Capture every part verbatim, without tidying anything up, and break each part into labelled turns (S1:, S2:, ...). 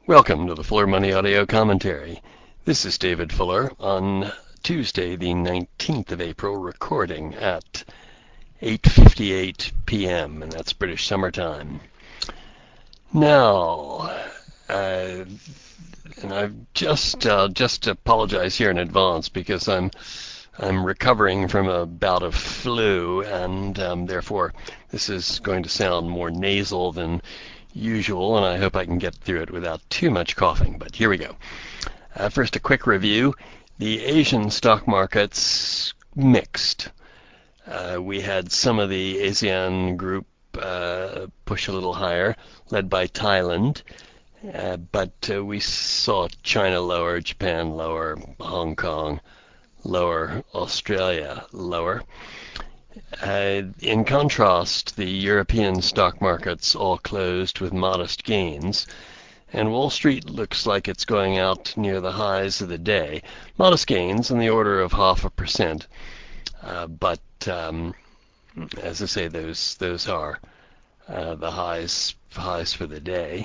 S1: Welcome to the Fuller Money Audio Commentary. This is David Fuller on Tuesday, the nineteenth of April, recording at eight fifty-eight p m, and that's British Summer Time. Now, uh, and I've just uh, just apologize here in advance because I'm I'm recovering from a bout of flu, and um, therefore this is going to sound more nasal than usual, and I hope I can get through it without too much coughing. But here we go. Uh, first, a quick review. The Asian stock markets mixed. Uh, we had some of the ASEAN group uh, push a little higher, led by Thailand, uh, but uh, we saw China lower, Japan lower, Hong Kong lower, Australia lower. Uh, in contrast, the European stock markets all closed with modest gains, and Wall Street looks like it's going out near the highs of the day. Modest gains in the order of half a percent, uh, but um, as I say, those those are uh, the highs highs for the day.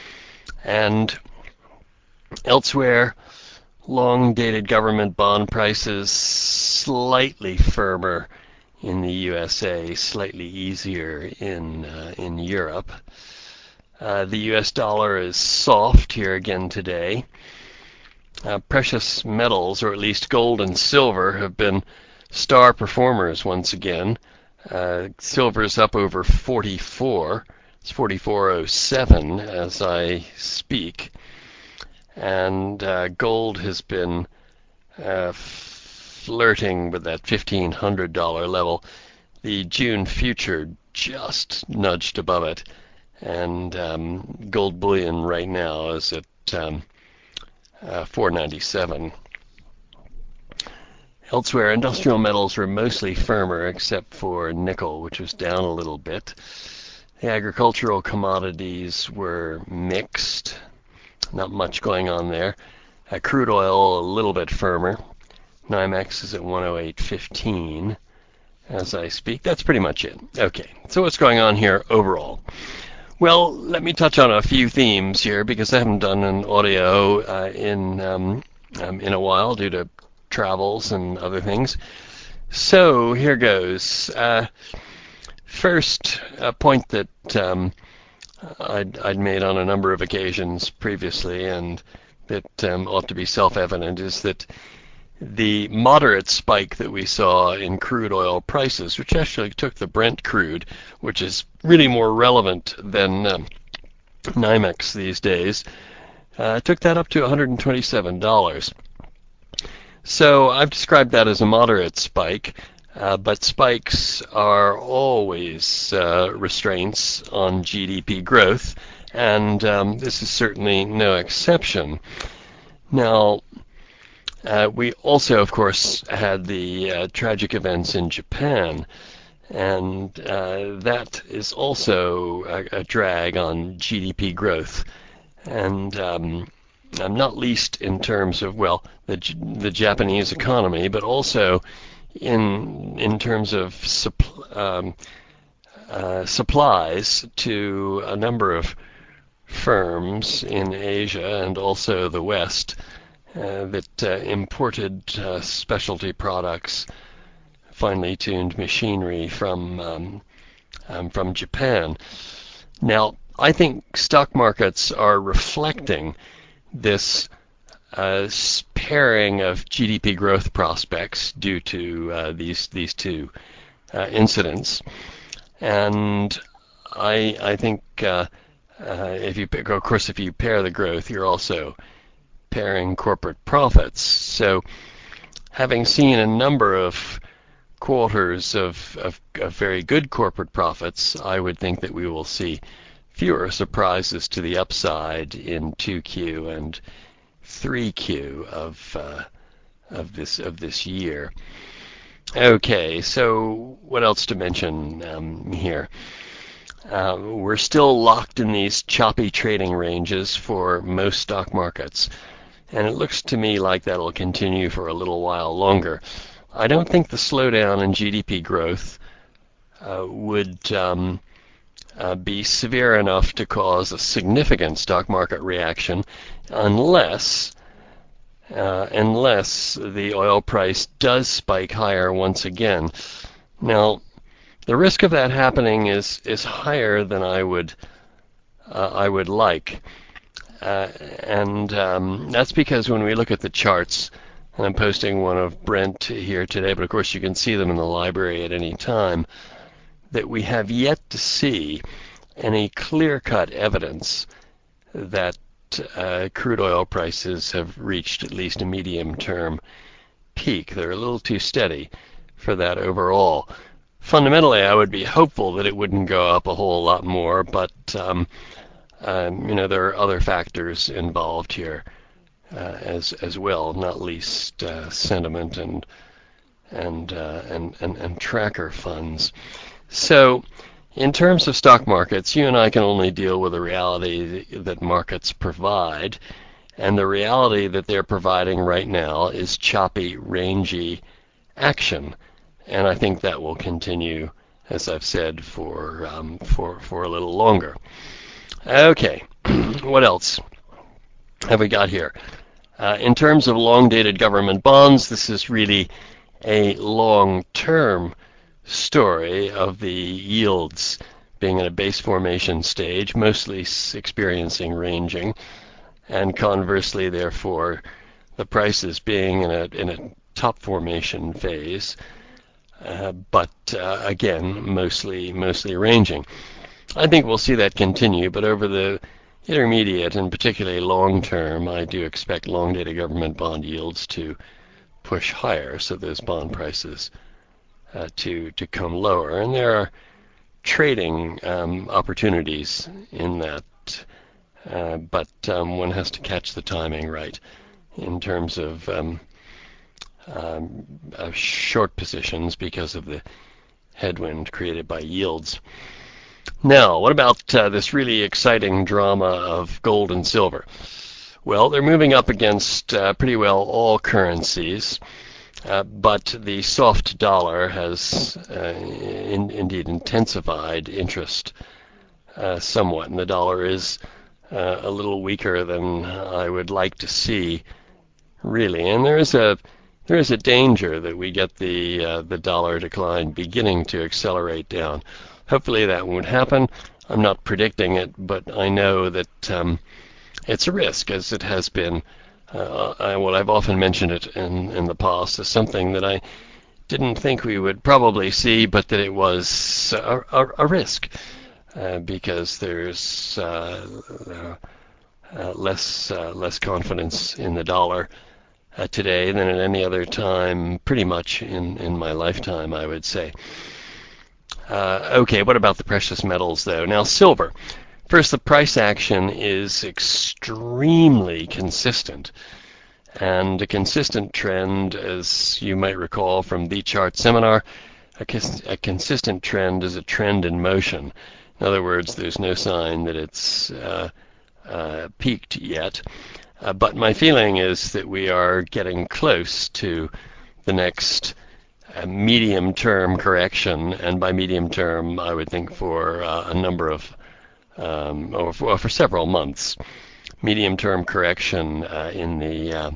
S1: And elsewhere, long-dated government bond prices slightly firmer in the U S A, slightly easier in uh, in Europe. Uh, the U S dollar is soft here again today. Uh, precious metals, or at least gold and silver, have been star performers once again. Uh, silver is up over forty-four. It's forty-four oh seven as I speak. And uh, gold has been uh, flirting with that fifteen hundred dollars level. The June future just nudged above it, and um, gold bullion right now is at um, uh, four ninety-seven. Elsewhere, industrial metals were mostly firmer except for nickel, which was down a little bit. The agricultural commodities were mixed. Not much going on there. Uh, crude oil a little bit firmer. NYMEX is at one oh eight fifteen as I speak. That's pretty much it. Okay, so what's going on here overall? Well, let me touch on a few themes here because I haven't done an audio uh, in um, um, in a while due to travels and other things. So here goes. Uh, first, a point that um, I'd, I'd made on a number of occasions previously, and that um, ought to be self-evident, is that the moderate spike that we saw in crude oil prices, which actually took the Brent crude, which is really more relevant than um, NYMEX these days, uh, took that up to one hundred twenty-seven dollars. So I've described that as a moderate spike, uh, but spikes are always uh, restraints on G D P growth, and um, this is certainly no exception. Now, Uh, we also, of course, had the uh, tragic events in Japan, and uh, that is also a, a drag on G D P growth, and um, not least in terms of, well, the the Japanese economy, but also in in terms of supp- um, uh, supplies to a number of firms in Asia and also the West. Uh, that uh, imported uh, specialty products, finely tuned machinery from um, um, from Japan. Now, I think stock markets are reflecting this uh, pairing of G D P growth prospects due to uh, these these two uh, incidents, and I I think uh, uh, if you of course if you pair the growth, you're also pairing corporate profits. So having seen a number of quarters of, of, of very good corporate profits, I would think that we will see fewer surprises to the upside in two Q and three Q of uh, of this of this year. Okay, so what else to mention um, here? Uh, we're still locked in these choppy trading ranges for most stock markets, and it looks to me like that'll continue for a little while longer. I don't think the slowdown in G D P growth uh, would um, uh, be severe enough to cause a significant stock market reaction unless uh, unless the oil price does spike higher once again. Now, the risk of that happening is is higher than I would uh, I would like, uh, and um, that's because when we look at the charts, and I'm posting one of Brent here today, but of course you can see them in the library at any time, that we have yet to see any clear-cut evidence that uh, crude oil prices have reached at least a medium-term peak. They're a little too steady for that overall. Fundamentally, I would be hopeful that it wouldn't go up a whole lot more, but um, um, you know, there are other factors involved here uh, as as well, not least uh, sentiment and and, uh, and and and tracker funds. So, in terms of stock markets, you and I can only deal with the reality that markets provide, and the reality that they're providing right now is choppy, rangy action. And I think that will continue, as I've said, for um, for for a little longer. Okay, what else have we got here? Uh, in terms of long-dated government bonds, this is really a long-term story of the yields being in a base formation stage, mostly experiencing ranging, and conversely, therefore, the prices being in a in a top formation phase. Uh, but uh, again, mostly mostly ranging. I think we'll see that continue, but over the intermediate and particularly long term, I do expect long-dated government bond yields to push higher, so those bond prices uh, to to come lower. And there are trading um, opportunities in that, uh, but um, one has to catch the timing right in terms of um, Um, uh, short positions because of the headwind created by yields. Now, what about uh, this really exciting drama of gold and silver? Well, they're moving up against uh, pretty well all currencies, uh, but the soft dollar has uh, in, indeed intensified interest uh, somewhat, and the dollar is uh, a little weaker than I would like to see, really. And there is a There is a danger that we get the uh, the dollar decline beginning to accelerate down. Hopefully that won't happen. I'm not predicting it, but I know that um, it's a risk, as it has been. Uh, I, well, I've often mentioned it in, in the past as something that I didn't think we would probably see, but that it was a, a, a risk uh, because there's uh, uh, uh, less uh, less confidence in the dollar Uh, today than at any other time, pretty much in, in my lifetime, I would say. Uh, okay, what about the precious metals, though? Now, silver. First, the price action is extremely consistent, and a consistent trend, as you might recall from the chart seminar, a, cons- a consistent trend is a trend in motion. In other words, there's no sign that it's uh, uh, peaked yet. Uh, but my feeling is that we are getting close to the next uh, medium-term correction, and by medium-term, I would think for uh, a number of, um, or for, for several months, medium-term correction uh, in the uh,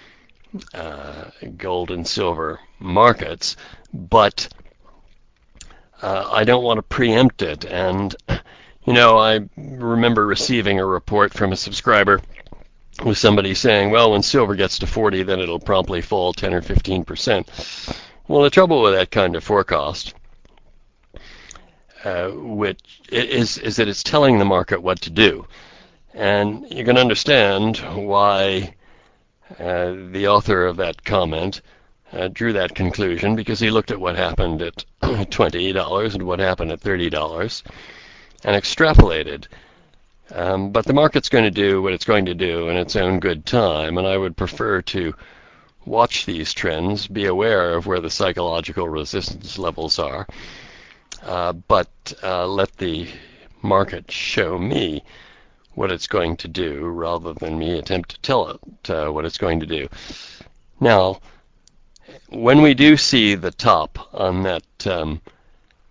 S1: uh, gold and silver markets. But uh, I don't want to preempt it, and you know, I remember receiving a report from a subscriber with somebody saying, well, when silver gets to forty, then it'll promptly fall ten or fifteen percent. Well, the trouble with that kind of forecast uh, which is, is that it's telling the market what to do. And you can understand why uh, the author of that comment uh, drew that conclusion, because he looked at what happened at twenty dollars and what happened at thirty dollars and extrapolated. Um, but the market's going to do what it's going to do in its own good time, and I would prefer to watch these trends, be aware of where the psychological resistance levels are, uh, but uh, let the market show me what it's going to do rather than me attempt to tell it uh, what it's going to do. Now, when we do see the top on that um,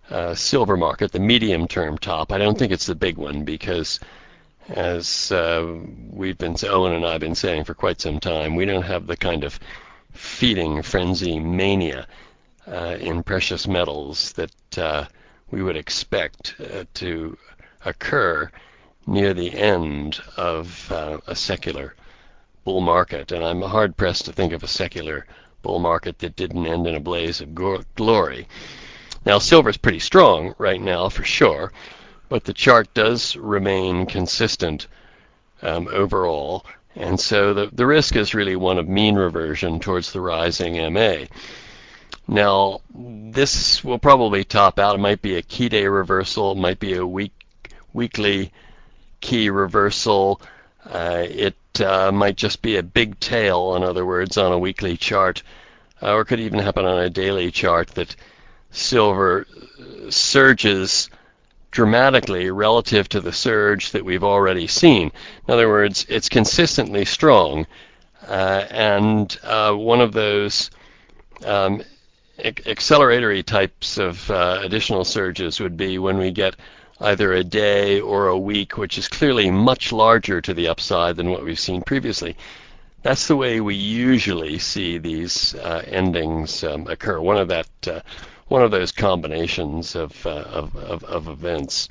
S1: uh, silver market, the medium-term top. I don't think it's the big one because, as uh, we've been, Owen and I have been saying for quite some time, we don't have the kind of feeding frenzy mania uh, in precious metals that uh, we would expect uh, to occur near the end of uh, a secular bull market. And I'm hard-pressed to think of a secular bull market that didn't end in a blaze of go- glory. Now, silver's pretty strong right now for sure, but the chart does remain consistent um, overall, and so the, the risk is really one of mean reversion towards the rising M A. Now, this will probably top out. It might be a key day reversal, it might be a week weekly key reversal. Uh, it uh, might just be a big tail, in other words, on a weekly chart, uh, or it could even happen on a daily chart that silver surges dramatically relative to the surge that we've already seen. In other words, it's consistently strong, uh, and uh, one of those um, acceleratory types of uh, additional surges would be when we get either a day or a week which is clearly much larger to the upside than what we've seen previously. That's the way we usually see these uh, endings um, occur. One of that, uh, one of those combinations of uh, of, of, of events,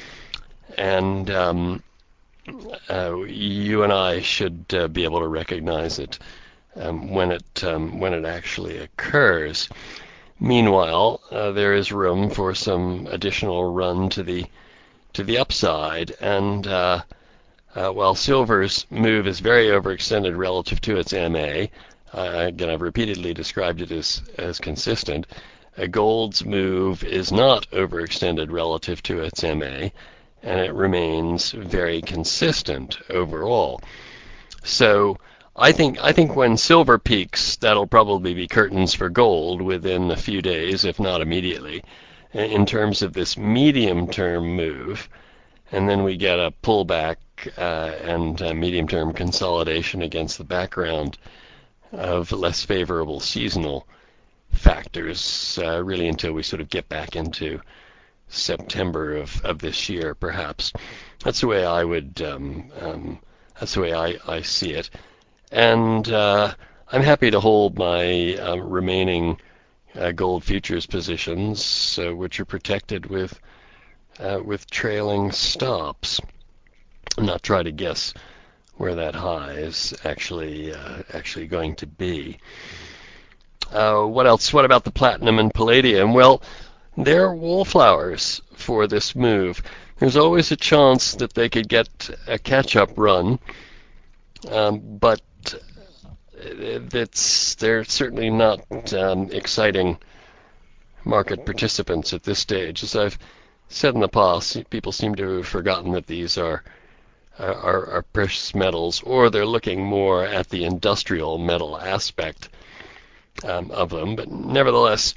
S1: and um, uh, you and I should uh, be able to recognize it um, when it um, when it actually occurs. Meanwhile, uh, there is room for some additional run to the to the upside, and uh, Uh, while silver's move is very overextended relative to its M A, uh, again, I've repeatedly described it as, as consistent, uh, gold's move is not overextended relative to its M A, and it remains very consistent overall. So I think I think when silver peaks, that'll probably be curtains for gold within a few days, if not immediately, in terms of this medium-term move. And then we get a pullback uh, and uh, medium-term consolidation against the background of less favorable seasonal factors, uh, really until we sort of get back into September of, of this year, perhaps. That's the way I would, um, um, that's the way I, I see it. And uh, I'm happy to hold my uh, remaining uh, gold futures positions, uh, which are protected with Uh, with trailing stops. I'm not trying to guess where that high is actually uh, actually going to be. Uh, what else? What about the platinum and palladium? Well, they're wallflowers for this move. There's always a chance that they could get a catch-up run, um, but it's they're certainly not um, exciting market participants at this stage. As I've said in the past, people seem to have forgotten that these are, are, are precious metals, or they're looking more at the industrial metal aspect um, of them. But nevertheless,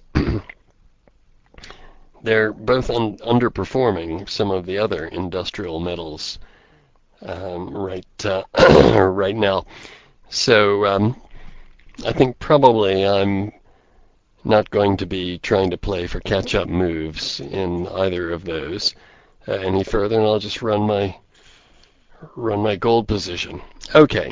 S1: they're both un- underperforming some of the other industrial metals um, right uh, right now. So um, I think probably I'm not going to be trying to play for catch-up moves in either of those uh, any further, and I'll just run my run my gold position. Okay.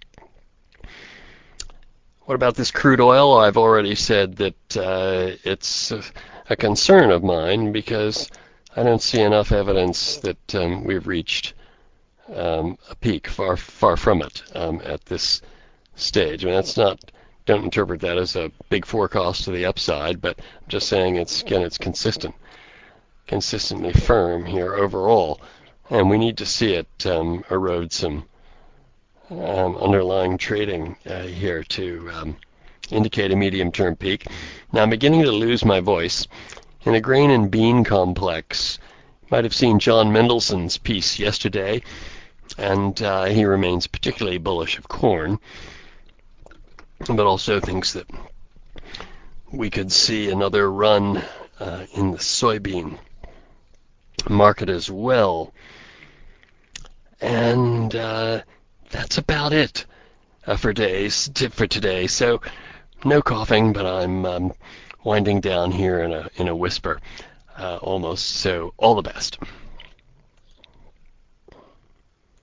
S1: What about this crude oil? I've already said that uh, it's a, a concern of mine because I don't see enough evidence that um, we've reached um, a peak. Far far from it um, at this stage. I mean, that's not. Don't interpret that as a big forecast to the upside, but I'm just saying it's again it's consistent, consistently firm here overall, and we need to see it um, erode some um, underlying trading uh, here to um, indicate a medium-term peak. Now I'm beginning to lose my voice. In the grain and bean complex, you might have seen John Mendelssohn's piece yesterday, and uh, he remains particularly bullish of corn, but also thinks that we could see another run uh, in the soybean market as well. And uh, that's about it uh, for days for today. So no coughing, but I'm um, winding down here in a in a whisper. uh, almost. So all the best.